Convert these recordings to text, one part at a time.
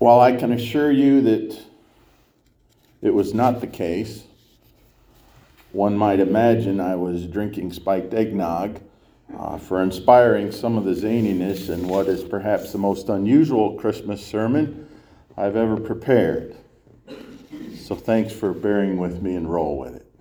While I can assure you that it was not the case, one might imagine I was drinking spiked eggnog for inspiring some of the zaniness in what is perhaps the most unusual Christmas sermon I've ever prepared. So thanks for bearing with me and roll with it.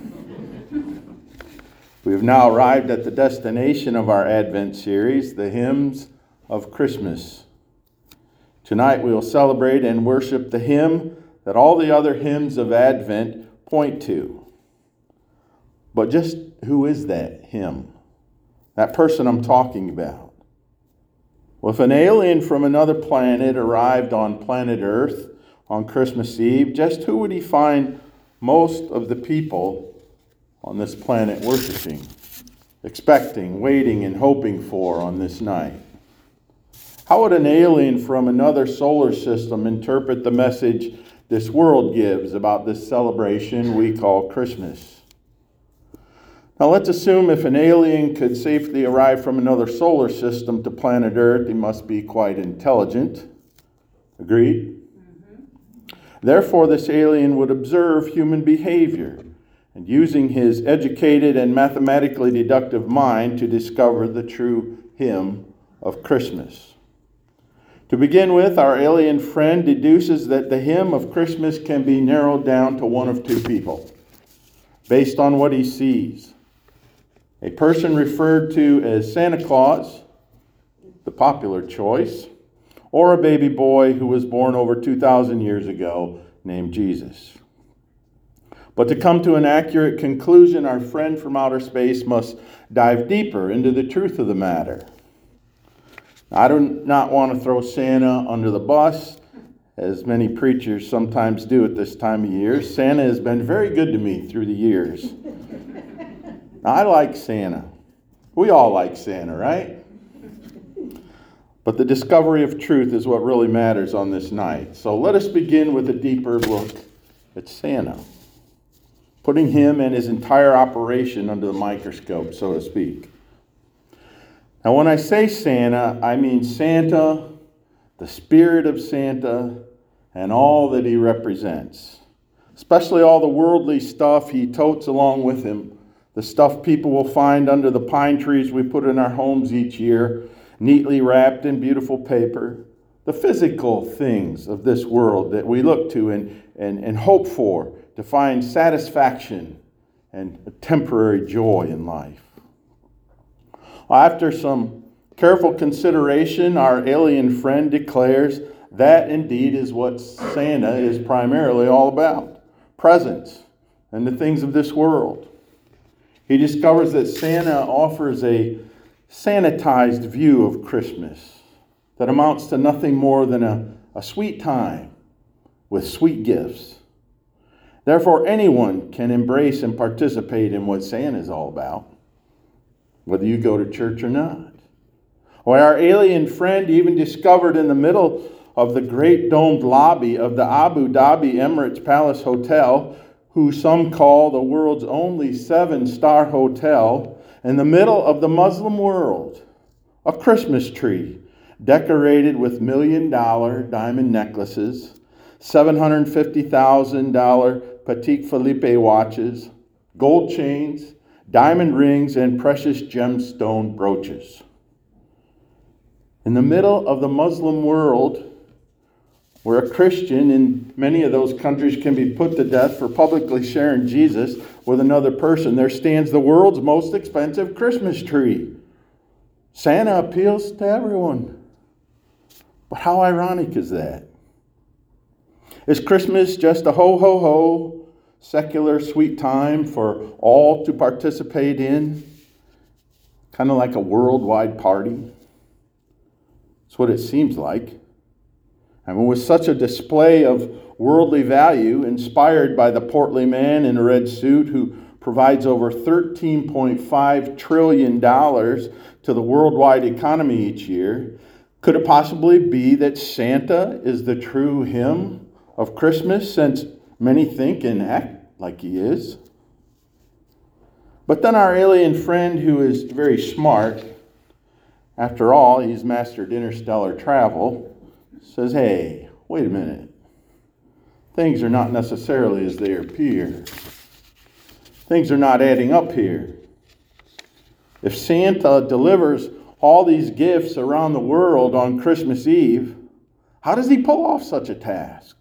We have now arrived at the destination of our Advent series, the Hymns of Christmas. Tonight we will celebrate and worship the hymn that all the other hymns of Advent point to. But just who is that hymn? That person I'm talking about? Well, if an alien from another planet arrived on planet Earth on Christmas Eve, just who would he find most of the people on this planet worshiping, expecting, waiting, and hoping for on this night? How would an alien from another solar system interpret the message this world gives about this celebration we call Christmas? Now let's assume if an alien could safely arrive from another solar system to planet Earth, he must be quite intelligent. Agreed? Mm-hmm. Therefore, this alien would observe human behavior and using his educated and mathematically deductive mind to discover the true hymn of Christmas. To begin with, our alien friend deduces that the hymn of Christmas can be narrowed down to one of two people, based on what he sees. A person referred to as Santa Claus, the popular choice, or a baby boy who was born over 2,000 years ago named Jesus. But to come to an accurate conclusion, our friend from outer space must dive deeper into the truth of the matter. I do not want to throw Santa under the bus, as many preachers sometimes do at this time of year. Santa has been very good to me through the years. Now, I like Santa. We all like Santa, right? But the discovery of truth is what really matters on this night. So let us begin with a deeper look at Santa, putting him and his entire operation under the microscope, so to speak. Now, when I say Santa, I mean Santa, the spirit of Santa, and all that he represents, especially all the worldly stuff he totes along with him, the stuff people will find under the pine trees we put in our homes each year, neatly wrapped in beautiful paper, the physical things of this world that we look to and hope for to find satisfaction and a temporary joy in life. After some careful consideration, our alien friend declares that indeed is what Santa is primarily all about, presents and the things of this world. He discovers that Santa offers a sanitized view of Christmas that amounts to nothing more than a sweet time with sweet gifts. Therefore, anyone can embrace and participate in what Santa is all about, whether you go to church or not. Or our alien friend even discovered in the middle of the great domed lobby of the Abu Dhabi Emirates Palace Hotel, who some call the world's only 7-star hotel, in the middle of the Muslim world, a Christmas tree decorated with $1 million diamond necklaces, $750,000 Patek Philippe watches, gold chains, diamond rings, and precious gemstone brooches. In the middle of the Muslim world, where a Christian in many of those countries can be put to death for publicly sharing Jesus with another person, there stands the world's most expensive Christmas tree. Santa appeals to everyone. But how ironic is that? Is Christmas just a ho-ho-ho, secular sweet time for all to participate in? Kind of like a worldwide party? That's what it seems like. I mean, with such a display of worldly value inspired by the portly man in a red suit who provides over $13.5 trillion to the worldwide economy each year, could it possibly be that Santa is the true hymn of Christmas, since many think and act like he is? But then our alien friend, who is very smart, after all, he's mastered interstellar travel, says, hey, wait a minute. Things are not necessarily as they appear. Things are not adding up here. If Santa delivers all these gifts around the world on Christmas Eve, how does he pull off such a task?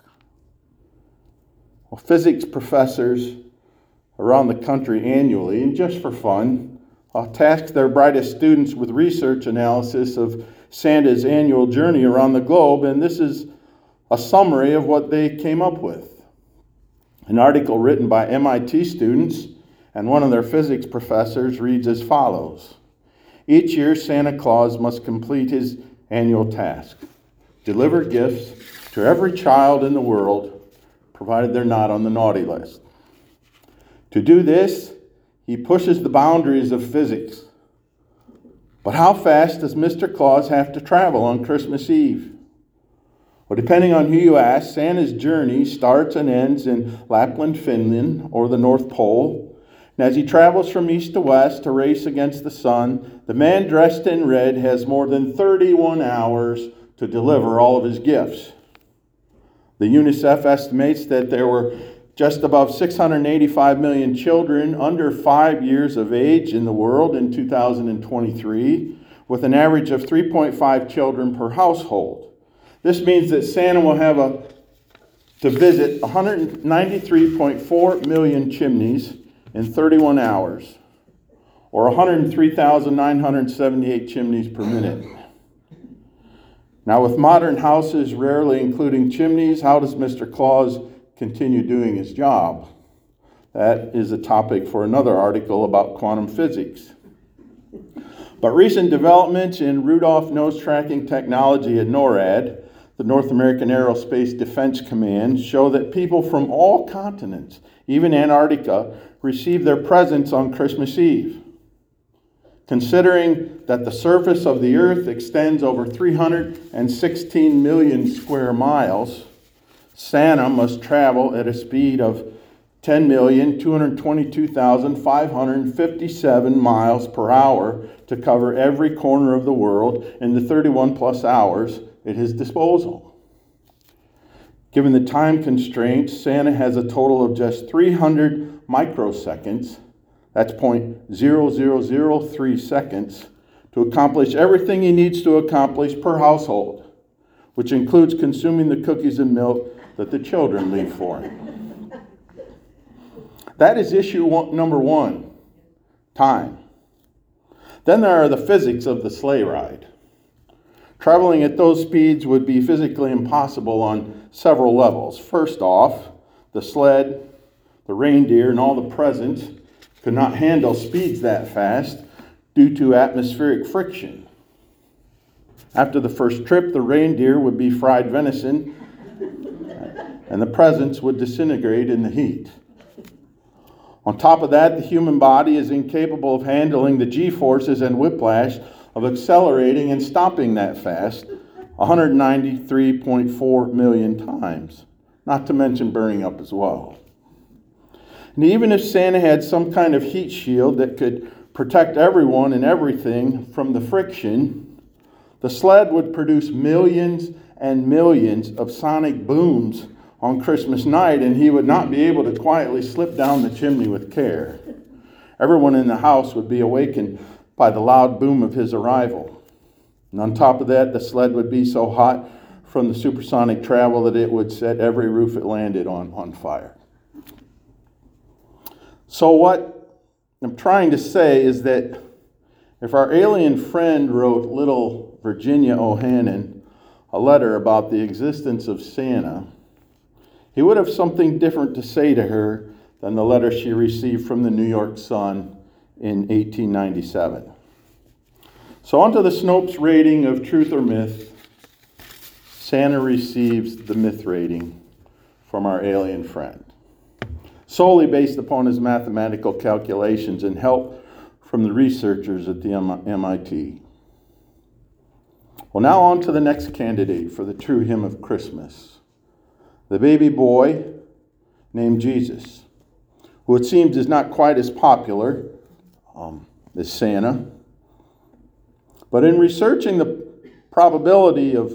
Well, physics professors around the country annually, and just for fun, task their brightest students with research analysis of Santa's annual journey around the globe, and this is a summary of what they came up with. An article written by MIT students and one of their physics professors reads as follows. Each year, Santa Claus must complete his annual task: deliver gifts to every child in the world, provided they're not on the naughty list. To do this, he pushes the boundaries of physics. But how fast does Mr. Claus have to travel on Christmas Eve? Well, depending on who you ask, Santa's journey starts and ends in Lapland, Finland, or the North Pole. And as he travels from east to west to race against the sun, the man dressed in red has more than 31 hours to deliver all of his gifts. The UNICEF estimates that there were just above 685 million children under 5 years of age in the world in 2023, with an average of 3.5 children per household. This means that Santa will have to visit 193.4 million chimneys in 31 hours, or 103,978 chimneys per minute. Now, with modern houses rarely including chimneys, how does Mr. Claus continue doing his job? That is a topic for another article about quantum physics. But recent developments in Rudolph nose tracking technology at NORAD, the North American Aerospace Defense Command, show that people from all continents, even Antarctica, receive their presents on Christmas Eve. Considering that the surface of the Earth extends over 316 million square miles, Santa must travel at a speed of 10,222,557 miles per hour to cover every corner of the world in the 31 plus hours at his disposal. Given the time constraints, Santa has a total of just 300 microseconds, that's 0.0003 seconds, to accomplish everything he needs to accomplish per household, which includes consuming the cookies and milk that the children leave for him. That is number one, time. Then there are the physics of the sleigh ride. Traveling at those speeds would be physically impossible on several levels. First off, the sled, the reindeer, and all the presents could not handle speeds that fast due to atmospheric friction. After the first trip, the reindeer would be fried venison, and the presents would disintegrate in the heat. On top of that, the human body is incapable of handling the G-forces and whiplash of accelerating and stopping that fast 193.4 million times, not to mention burning up as well. And even if Santa had some kind of heat shield that could protect everyone and everything from the friction, the sled would produce millions and millions of sonic booms on Christmas night, and he would not be able to quietly slip down the chimney with care. Everyone in the house would be awakened by the loud boom of his arrival. And on top of that, the sled would be so hot from the supersonic travel that it would set every roof it landed on fire. So what I'm trying to say is that if our alien friend wrote little Virginia O'Hannon a letter about the existence of Santa, he would have something different to say to her than the letter she received from the New York Sun in 1897. So on to the Snopes rating of truth or myth. Santa receives the myth rating from our alien friend, solely based upon his mathematical calculations and help from the researchers at the MIT. Well, now on to the next candidate for the true hymn of Christmas, the baby boy named Jesus, who it seems is not quite as popular as Santa. But in researching the probability of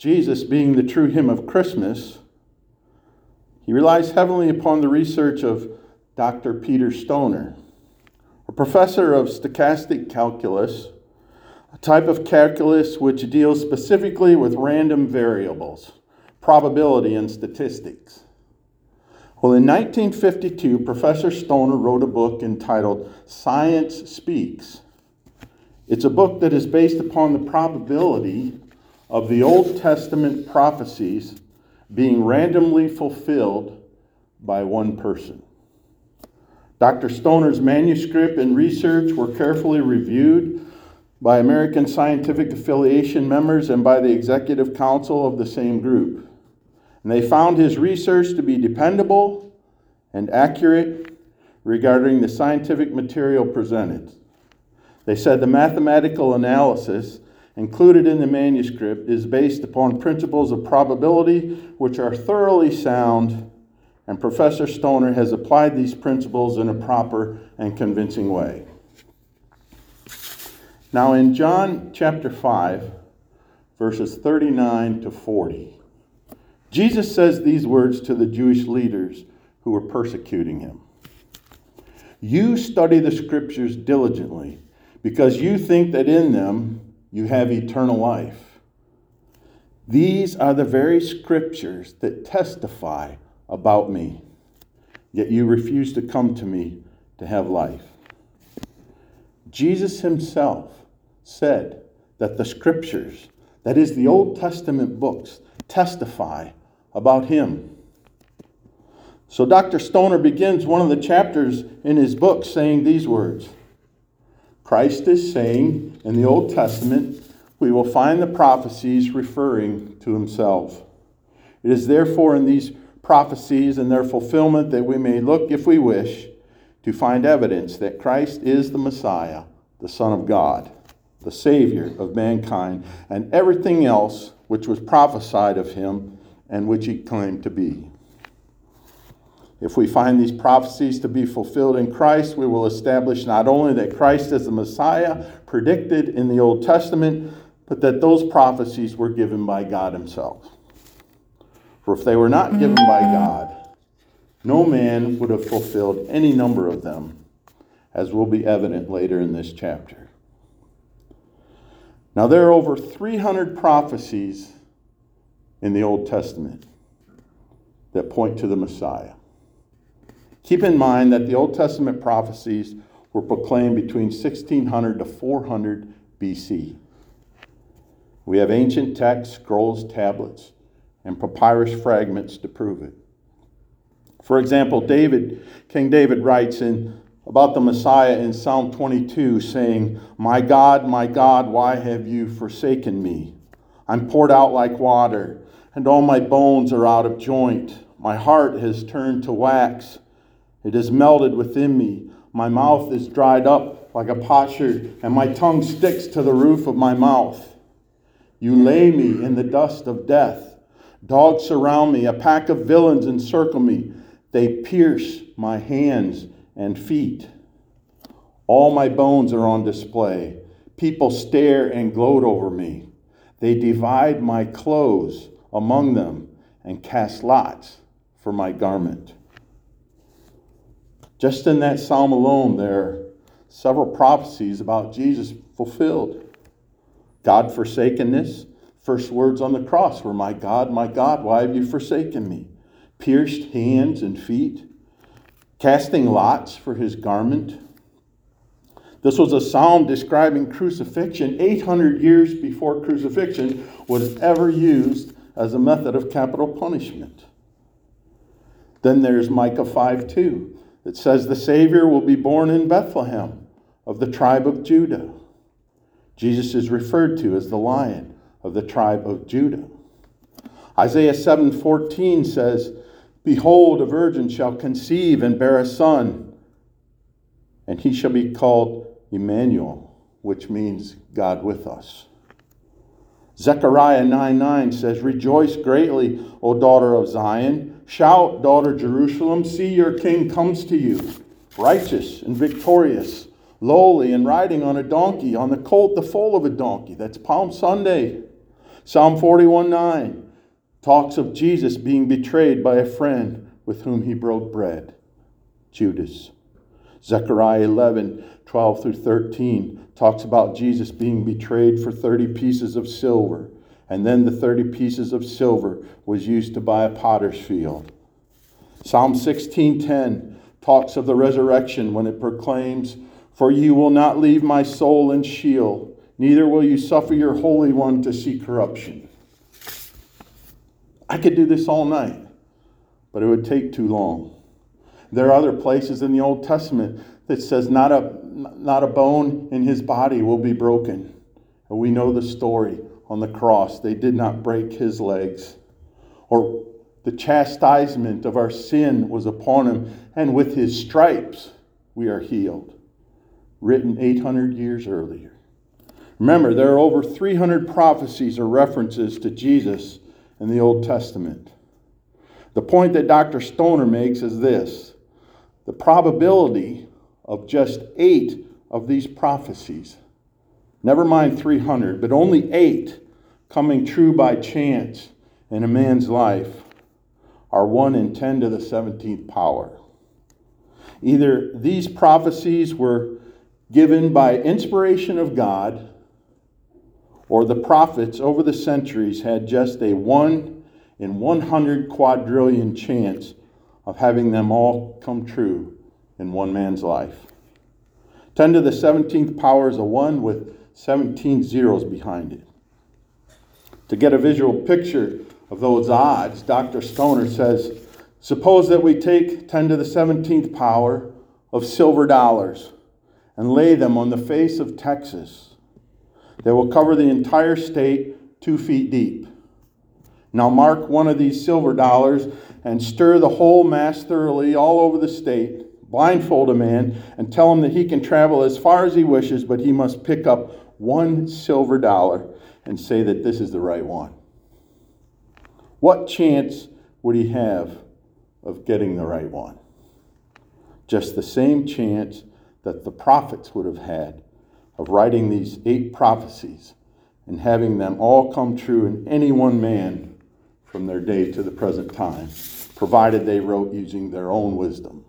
Jesus being the true hymn of Christmas, he relies heavily upon the research of Dr. Peter Stoner, a professor of stochastic calculus, a type of calculus which deals specifically with random variables, probability, and statistics. Well, in 1952, Professor Stoner wrote a book entitled Science Speaks. It's a book that is based upon the probability of the Old Testament prophecies being randomly fulfilled by one person. Dr. Stoner's manuscript and research were carefully reviewed by American Scientific Affiliation members and by the Executive Council of the same group. And they found his research to be dependable and accurate regarding the scientific material presented. They said the mathematical analysis included in the manuscript is based upon principles of probability which are thoroughly sound, and Professor Stoner has applied these principles in a proper and convincing way. Now in John chapter 5, verses 39 to 40, Jesus says these words to the Jewish leaders who were persecuting him. You study the scriptures diligently because you think that in them you have eternal life. These are the very scriptures that testify about me, yet you refuse to come to me to have life. Jesus himself said that the scriptures, that is the Old Testament books, testify about him. So Dr. Stoner begins one of the chapters in his book saying these words. Christ is saying in the Old Testament, we will find the prophecies referring to himself. It is therefore in these prophecies and their fulfillment that we may look, if we wish, to find evidence that Christ is the Messiah, the Son of God, the Savior of mankind, and everything else which was prophesied of him and which he claimed to be. If we find these prophecies to be fulfilled in Christ, we will establish not only that Christ is the Messiah predicted in the Old Testament, but that those prophecies were given by God himself. For if they were not given by God, no man would have fulfilled any number of them, as will be evident later in this chapter. Now there are over 300 prophecies in the Old Testament that point to the Messiah. Keep in mind that the Old Testament prophecies were proclaimed between 1600 to 400 BC. We have ancient texts, scrolls, tablets, and papyrus fragments to prove it. For example, King David writes about the Messiah in Psalm 22, saying, my God, why have you forsaken me? I'm poured out like water, and all my bones are out of joint. My heart has turned to wax. It is melted within me. My mouth is dried up like a potsherd, and my tongue sticks to the roof of my mouth. You lay me in the dust of death. Dogs surround me. A pack of villains encircle me. They pierce my hands and feet. All my bones are on display. People stare and gloat over me. They divide my clothes among them and cast lots for my garment. Just in that psalm alone, there are several prophecies about Jesus fulfilled. God-forsakenness. First words on the cross were, my God, why have you forsaken me? Pierced hands and feet. Casting lots for his garment. This was a psalm describing crucifixion 800 years before crucifixion was ever used as a method of capital punishment. Then there's Micah 5:2. It says the Savior will be born in Bethlehem of the tribe of Judah. Jesus is referred to as the Lion of the tribe of Judah. Isaiah 7:14 says, behold, a virgin shall conceive and bear a son, and he shall be called Emmanuel, which means God with us. Zechariah 9:9 says, rejoice greatly, O daughter of Zion. Shout, daughter Jerusalem, see your king comes to you, righteous and victorious, lowly and riding on a donkey, on the colt, the foal of a donkey. That's Palm Sunday. Psalm 41:9 talks of Jesus being betrayed by a friend with whom he broke bread, Judas. Zechariah 11:12 through 13 talks about Jesus being betrayed for 30 pieces of silver. And then the 30 pieces of silver was used to buy a potter's field. Psalm 16:10 talks of the resurrection when it proclaims, "For you will not leave my soul in Sheol, neither will you suffer your Holy One to see corruption." I could do this all night, but it would take too long. There are other places in the Old Testament that says not a bone in his body will be broken. And we know the story on the cross. They did not break his legs. Or the chastisement of our sin was upon him, and with his stripes we are healed. Written 800 years earlier. Remember, there are over 300 prophecies or references to Jesus in the Old Testament. The point that Dr. Stoner makes is this: the probability of just 8 of these prophecies, never mind 300, but only 8 coming true by chance in a man's life, are 1 in 10 to the 17th power. Either these prophecies were given by inspiration of God, or the prophets over the centuries had just a 1 in 100 quadrillion chance of having them all come true in one man's life. 10 to the 17th power is a 1 with 17 zeros behind it. To get a visual picture of those odds, Dr. Stoner says, suppose that we take 10 to the 17th power of silver dollars and lay them on the face of Texas. They will cover the entire state 2 feet deep. Now mark one of these silver dollars and stir the whole mass thoroughly all over the state. Blindfold a man and tell him that he can travel as far as he wishes, but he must pick up 1 silver dollar and say that this is the right one. What chance would he have of getting the right one? Just the same chance that the prophets would have had of writing these 8 prophecies and having them all come true in any one man from their day to the present time, provided they wrote using their own wisdom.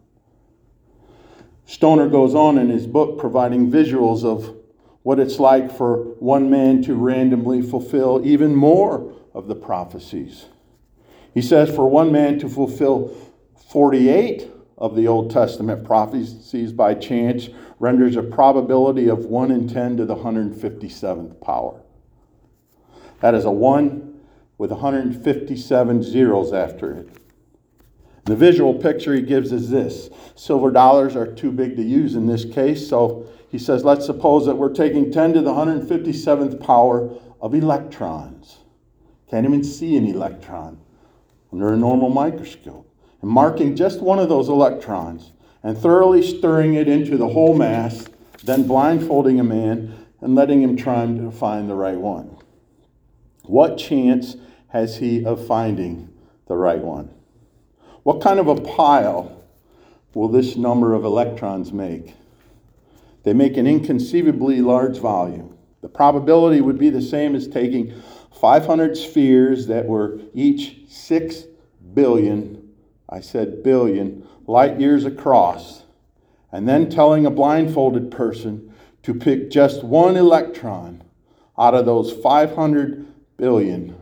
Stoner goes on in his book providing visuals of what it's like for one man to randomly fulfill even more of the prophecies. He says for one man to fulfill 48 of the Old Testament prophecies by chance renders a probability of 1 in 10 to the 157th power. That is a 1 with 157 zeros after it. The visual picture he gives is this. Silver dollars are too big to use in this case, so he says, let's suppose that we're taking 10 to the 157th power of electrons. Can't even see an electron under a normal microscope. And marking just one of those electrons and thoroughly stirring it into the whole mass, then blindfolding a man and letting him try to find the right one. What chance has he of finding the right one? What kind of a pile will this number of electrons make? They make an inconceivably large volume. The probability would be the same as taking 500 spheres that were each 6 billion, I said billion, light years across, and then telling a blindfolded person to pick just one electron out of those 500 billion,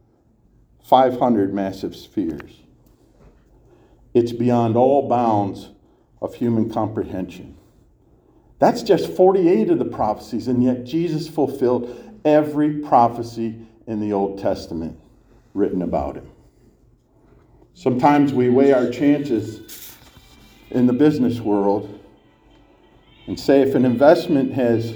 500 massive spheres. It's beyond all bounds of human comprehension. That's just 48 of the prophecies, and yet Jesus fulfilled every prophecy in the Old Testament written about him. Sometimes we weigh our chances in the business world and say if an investment has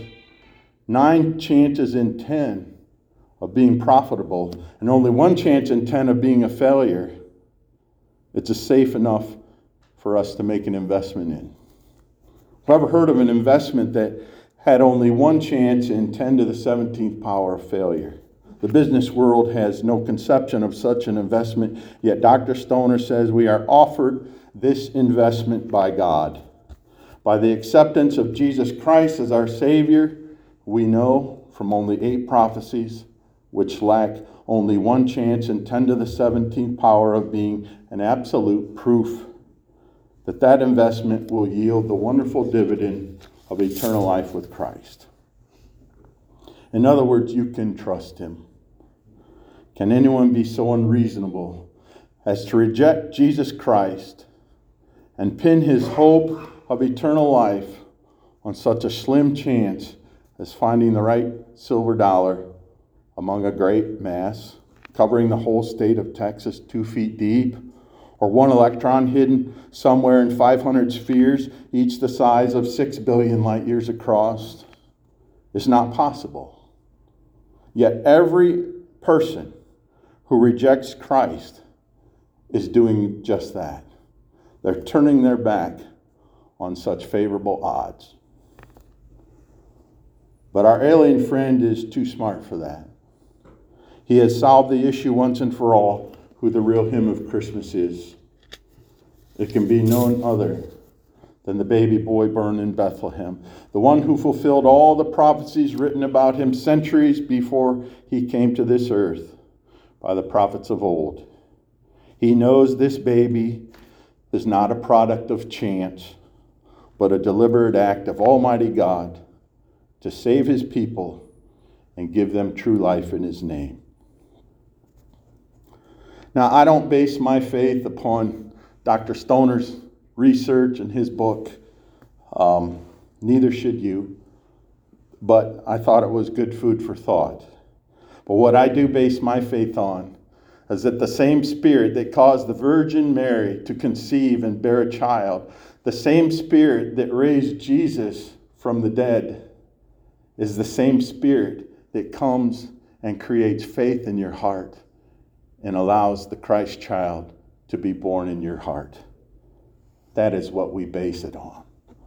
9 chances in 10 of being profitable and only 1 chance in 10 of being a failure, it's safe enough for us to make an investment in. Whoever heard of an investment that had only 1 chance in 10 to the 17th power of failure? The business world has no conception of such an investment, yet Dr. Stoner says we are offered this investment by God. By the acceptance of Jesus Christ as our Savior, we know from only 8 prophecies which lack only one chance in 10 to the 17th power of being an absolute proof that that investment will yield the wonderful dividend of eternal life with Christ. In other words, you can trust him. Can anyone be so unreasonable as to reject Jesus Christ and pin his hope of eternal life on such a slim chance as finding the right silver dollar among a great mass, covering the whole state of Texas 2 feet deep, or one electron hidden somewhere in 500 spheres, each the size of 6 billion light years across? It's not possible. Yet every person who rejects Christ is doing just that. They're turning their back on such favorable odds. But our alien friend is too smart for that. He has solved the issue once and for all who the real hymn of Christmas is. It can be none other than the baby boy born in Bethlehem, the one who fulfilled all the prophecies written about him centuries before he came to this earth by the prophets of old. He knows this baby is not a product of chance, but a deliberate act of Almighty God to save his people and give them true life in his name. Now, I don't base my faith upon Dr. Stoner's research and his book. Neither should you. But I thought it was good food for thought. But what I do base my faith on is that the same Spirit that caused the Virgin Mary to conceive and bear a child, the same Spirit that raised Jesus from the dead, is the same Spirit that comes and creates faith in your heart and allows the Christ child to be born in your heart. That is what we base it on.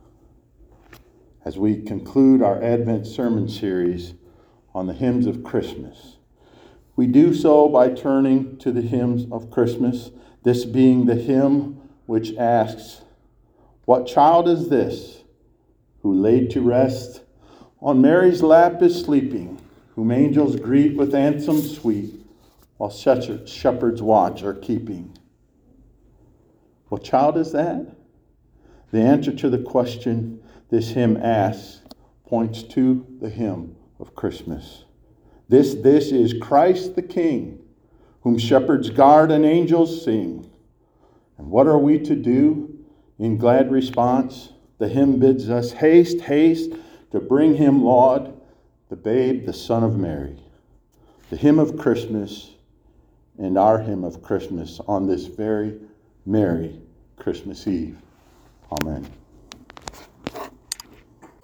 As we conclude our Advent sermon series on the hymns of Christmas, we do so by turning to the hymns of Christmas, this being the hymn which asks, "What child is this who laid to rest on Mary's lap is sleeping, whom angels greet with anthems sweet, while shepherds watch are keeping?" What child is that? The answer to the question this hymn asks points to the hymn of Christmas. This is Christ the King, whom shepherds guard and angels sing. And what are we to do? In glad response, the hymn bids us, "Haste, haste, to bring him laud, the babe, the Son of Mary." The hymn of Christmas and our hymn of Christmas on this very merry Christmas Eve. Amen.